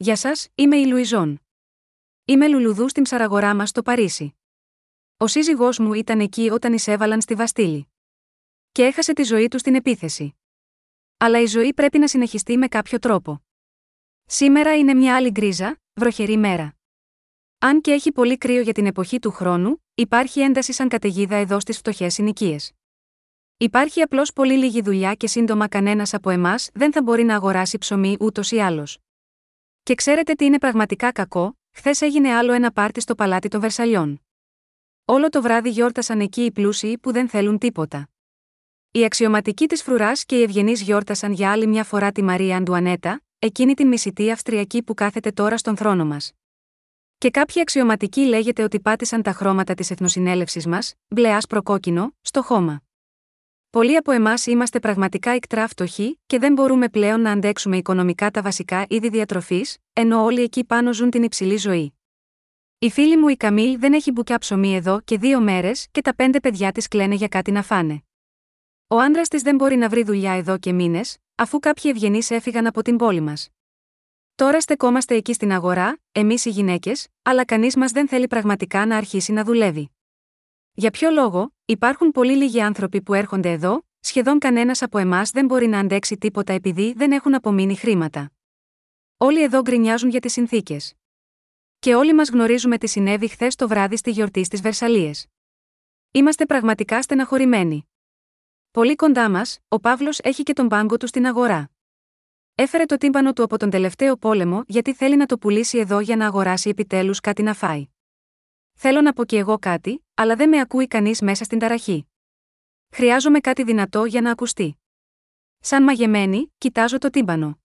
Γεια σας, είμαι η Λουιζόν. Είμαι λουλουδού στην ψαραγορά μας στο Παρίσι. Ο σύζυγός μου ήταν εκεί όταν εισέβαλαν στη Βαστίλη. Και έχασε τη ζωή του στην επίθεση. Αλλά η ζωή πρέπει να συνεχιστεί με κάποιο τρόπο. Σήμερα είναι μια άλλη γκρίζα, βροχερή μέρα. Αν και έχει πολύ κρύο για την εποχή του χρόνου, υπάρχει ένταση σαν καταιγίδα εδώ στις φτωχές συνοικίες. Υπάρχει απλώς πολύ λίγη δουλειά και σύντομα κανένας από εμάς δεν θα μπορεί να αγοράσει ψωμί ούτως ή άλλως. Και ξέρετε τι είναι πραγματικά κακό? Χθες έγινε άλλο ένα πάρτι στο παλάτι των Βερσαλιών. Όλο το βράδυ γιόρτασαν εκεί οι πλούσιοι που δεν θέλουν τίποτα. Οι αξιωματικοί της φρουράς και οι ευγενείς γιόρτασαν για άλλη μια φορά τη Μαρία Αντουανέτα, εκείνη την μισητή Αυστριακή που κάθεται τώρα στον θρόνο μας. Και κάποιοι αξιωματικοί λέγεται ότι πάτησαν τα χρώματα της εθνοσυνέλευσης μας, μπλε άσπρο κόκκινο, στο χώμα. Πολλοί από εμάς είμαστε πραγματικά ικτρά φτωχοί και δεν μπορούμε πλέον να αντέξουμε οικονομικά τα βασικά είδη διατροφής, ενώ όλοι εκεί πάνω ζουν την υψηλή ζωή. Η φίλη μου η Καμίλ δεν έχει μπουκιά ψωμί εδώ και 2 μέρες και τα 5 παιδιά της κλαίνε για κάτι να φάνε. Ο άντρας της δεν μπορεί να βρει δουλειά εδώ και μήνες, αφού κάποιοι ευγενείς έφυγαν από την πόλη μας. Τώρα στεκόμαστε εκεί στην αγορά, εμείς οι γυναίκες, αλλά κανείς μας δεν θέλει πραγματικά να αρχίσει να δουλεύει. Για ποιο λόγο? Υπάρχουν πολύ λίγοι άνθρωποι που έρχονται εδώ, σχεδόν κανένας από εμάς δεν μπορεί να αντέξει τίποτα επειδή δεν έχουν απομείνει χρήματα. Όλοι εδώ γκρινιάζουν για τις συνθήκες. Και όλοι μας γνωρίζουμε τι συνέβη χθες το βράδυ στη γιορτή στις Βερσαλίες. Είμαστε πραγματικά στεναχωρημένοι. Πολύ κοντά μας, ο Παύλος έχει και τον πάγκο του στην αγορά. Έφερε το τύμπανο του από τον τελευταίο πόλεμο γιατί θέλει να το πουλήσει εδώ για να αγοράσει επιτέλους κάτι να φάει. Θέλω να πω κι εγώ κάτι, αλλά δεν με ακούει κανείς μέσα στην ταραχή. Χρειάζομαι κάτι δυνατό για να ακουστεί. Σαν μαγεμένη, κοιτάζω το τύμπανο.